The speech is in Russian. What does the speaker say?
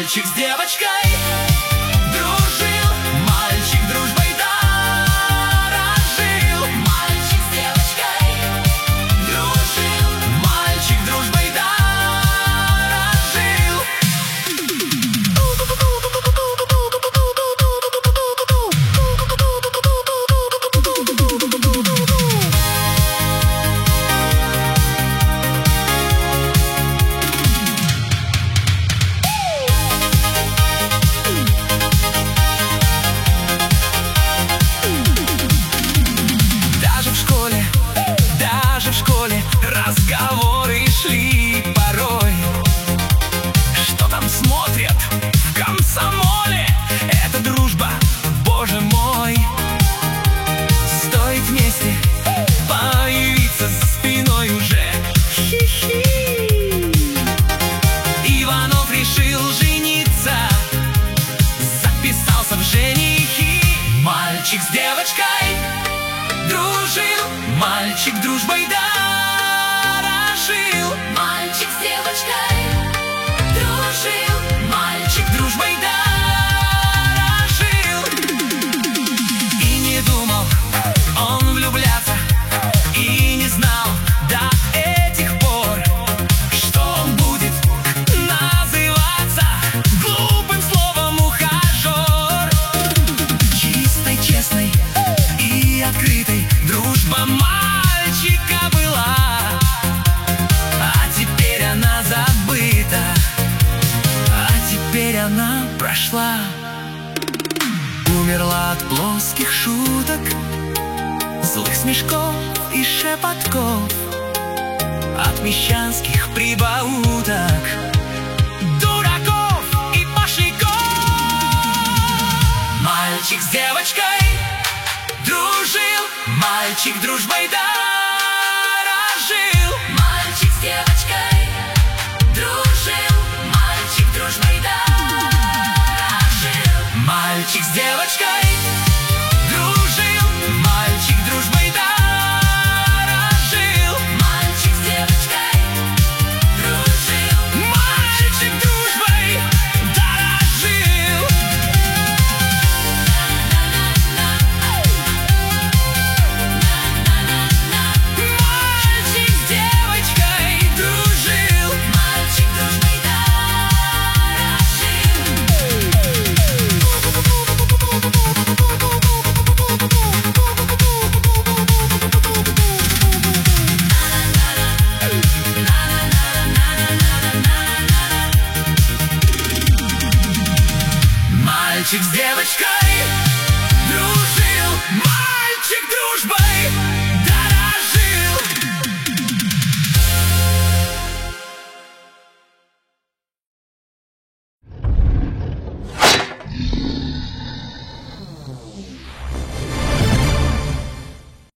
Мальчик с девочкой дружил, мальчик дружбой дорожил. Мальчик с девочкой дружил, мальчик дружбой дорожил. Разговоры шли порой, что там смотрят в комсомоле. Это дружба, боже мой. Стоит вместе появиться за спиной уже. Иванов решил жениться, записался в женихи. Мальчик с девочкой дружил, мальчик дружбой дорожил. Мальчик с девочкой дружил, мальчик дружбой дорожил. И не думал он влюбляться, и не знал до этих пор, что он будет называться глупым словом ухажер. Чистой, честной и открытой дружба мальчика была, она прошла. Умерла от плоских шуток, злых смешков и шепотков, от мещанских прибауток, дураков и пошляков. Мальчик с девочкой дружил, мальчик дружбой дорожил. Мальчик с девочкой дружил, мальчик дружбой дорожил. Мальчик с девочкой дружил, мальчик дружбой дорожил. Мальчик с девочкой дружил, мальчик дружбой дорожил. Мальчик с девочкой дружил, мальчик дружбой мальчик с девочкой